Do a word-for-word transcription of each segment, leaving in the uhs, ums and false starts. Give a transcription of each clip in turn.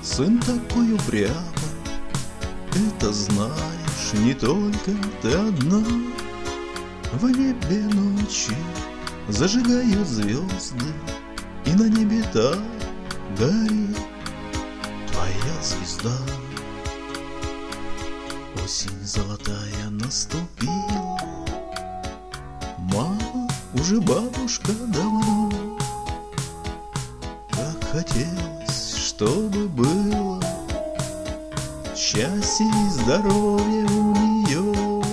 сын такой упрямый, это знаешь, не только ты одна. В небе ночи зажигают звезды, и на небе так горит твоя звезда. Осень золотая наступила, мама уже бабушка давно. Как хотелось, чтобы было счастье и здоровье у нее.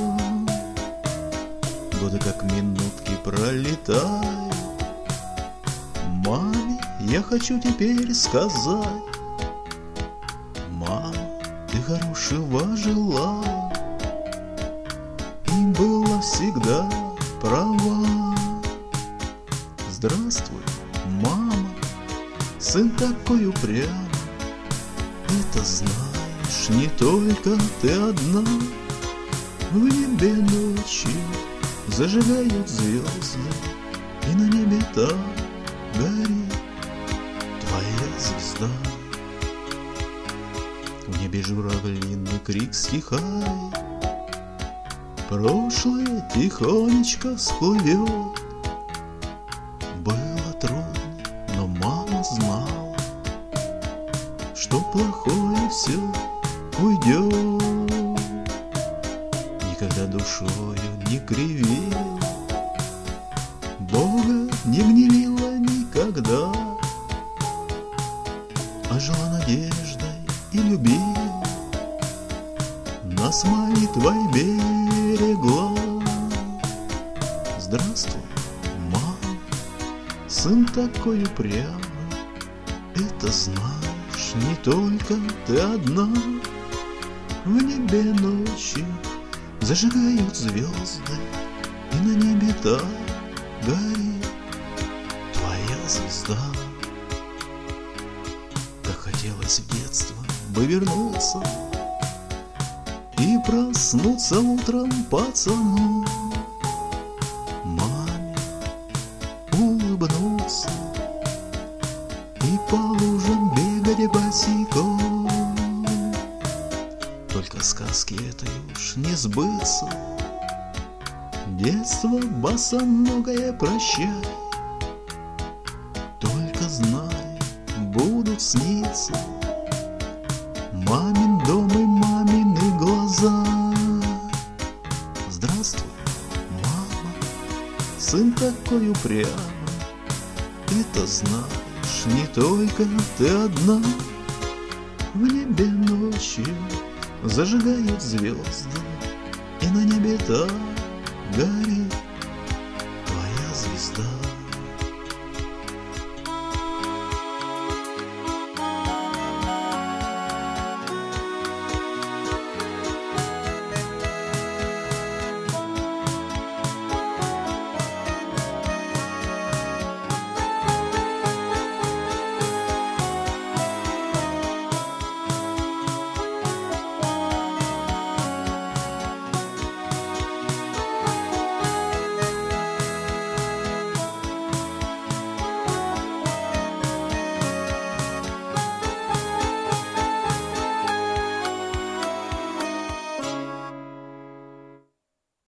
Годы как минутки пролетают, маме я хочу теперь сказать: мама, ты хорошего желала и была всегда права. Здравствуй, мама, сын такой упрямый, это знаешь, не только ты одна. В небе ночи зажигают звезды, и на небе так горит твоя звезда. В небе журавлиный крик стихает, прошлое тихонечко всплывет. Было трудно, но мама знала, что плохое все уйдет. Никогда душою не кривила, Бога не гневила никогда, а жила надеждой и любила, нас молитвой берегла. Здравствуй, мама, сын такой упрямый, это знаешь, не только ты одна. В небе ночи зажигают звезды, и на небе так горит твоя звезда. Как хотелось в детство бы вернуться и проснуться утром пацаном, маме улыбнуться и по лужам бегать босиком. Только сказки этой уж не сбыться, детство босоногое прощай. Только знай, будут сниться мамин дом и мамины глаза. Здравствуй, мама, сын такой упрямый, это знаешь, не только ты одна. В небе ночью зажигают звезды, и на небе так горит твоя звезда.